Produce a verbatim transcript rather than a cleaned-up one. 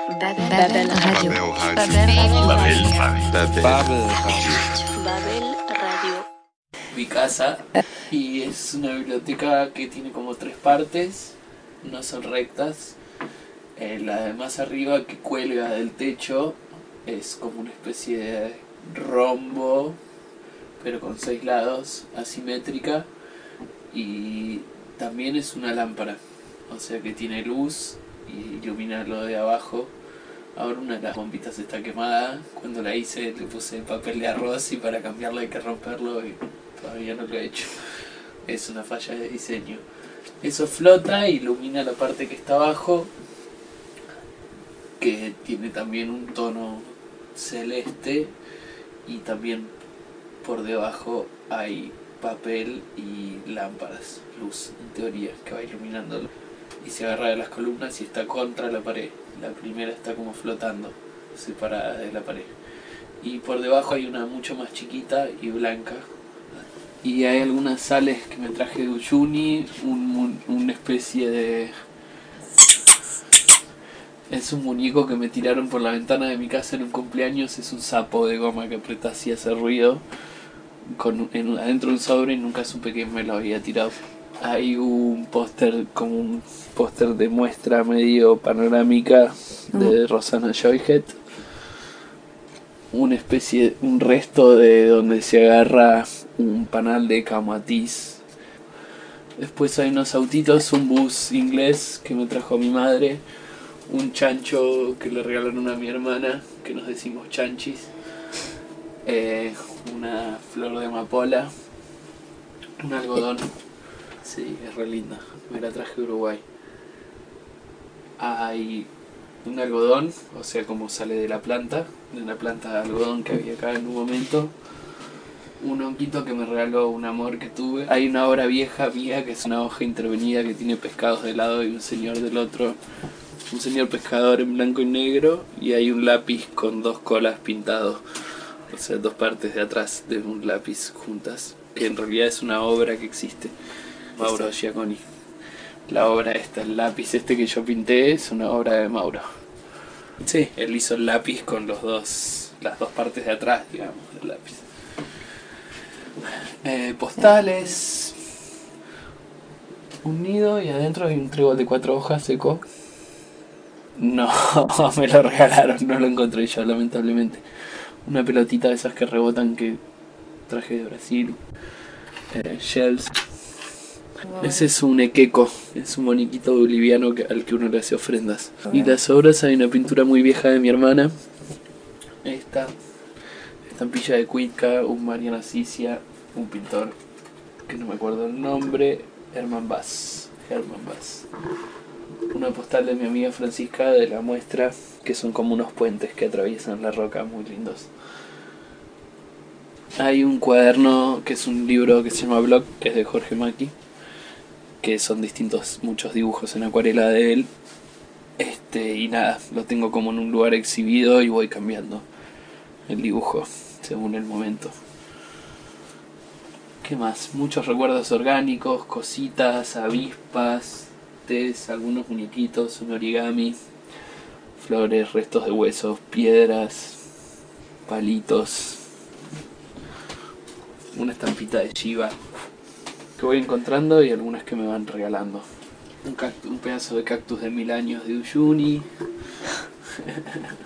Babel Radio. Babel Radio. Babel Babel Radio. Mi casa, y es una biblioteca que tiene como tres partes, no son rectas. Eh, la de más arriba, que cuelga del techo, es como una especie de rombo, pero con seis lados, asimétrica, y también es una lámpara, o sea que tiene luz y ilumina lo de abajo. Ahora una de las bombitas está quemada. Cuando la hice le puse papel de arroz y para cambiarla hay que romperlo y todavía no lo he hecho. Es una falla de diseño. Eso flota e ilumina la parte que está abajo, que tiene también un tono celeste, y también por debajo hay papel y lámparas, luz en teoría, que va iluminándolo. Y se agarra de las columnas y está contra la pared. La primera está como flotando, separada de la pared. Y por debajo hay una mucho más chiquita y blanca. Y hay algunas sales que me traje de Uyuni, un, un, una especie de... Es un muñeco que me tiraron por la ventana de mi casa en un cumpleaños. Es un sapo de goma que apretas y hace ruido con en, adentro de un sobre, y nunca supe que me lo había tirado. Hay un póster, como un póster de muestra medio panorámica de Rosanna Joyhead. Una especie, un resto de donde se agarra un panal de camatiz. Después hay unos autitos, un bus inglés que me trajo mi madre, un chancho que le regalaron a mi hermana, que nos decimos chanchis, eh, una flor de amapola, un algodón. Sí, es re linda, me la traje de Uruguay. Hay un algodón, o sea, como sale de la planta, de una planta de algodón que había acá en un momento. Un honguito que me regaló un amor que tuve. Hay una obra vieja mía que es una hoja intervenida que tiene pescados de lado y un señor del otro. Un señor pescador en blanco y negro, y hay un lápiz con dos colas pintados. O sea, dos partes de atrás de un lápiz juntas. Que en realidad es una obra que existe. Mauro Giaconi. La obra esta, el lápiz este que yo pinté, es una obra de Mauro. Sí, él hizo el lápiz con los dos, las dos partes de atrás, digamos, del lápiz. Eh, postales. Un nido y adentro hay un trébol de cuatro hojas seco. No, me lo regalaron, no lo encontré yo, lamentablemente. Una pelotita de esas que rebotan que traje de Brasil. Eh, shells. Ese es un equeco, es un moniquito boliviano que, al que uno le hace ofrendas. Y las obras, hay una pintura muy vieja de mi hermana. Esta estampilla de Cuitca, un Mariana Sisia, un pintor que no me acuerdo el nombre, Herman Bass. Herman Bass. Una postal de mi amiga Francisca de la muestra, que son como unos puentes que atraviesan la roca, muy lindos. Hay un cuaderno que es un libro que se llama Block, que es de Jorge Macchi, que son distintos, muchos dibujos en acuarela de él. Este, y nada, lo tengo como en un lugar exhibido y voy cambiando el dibujo según el momento. ¿Qué más? Muchos recuerdos orgánicos, cositas, avispas, tés, algunos muñequitos, un origami, flores, restos de huesos, piedras, palitos, una estampita de Shiva que voy encontrando y algunas que me van regalando. Un, cactus, un pedazo de cactus de mil años de Uyuni.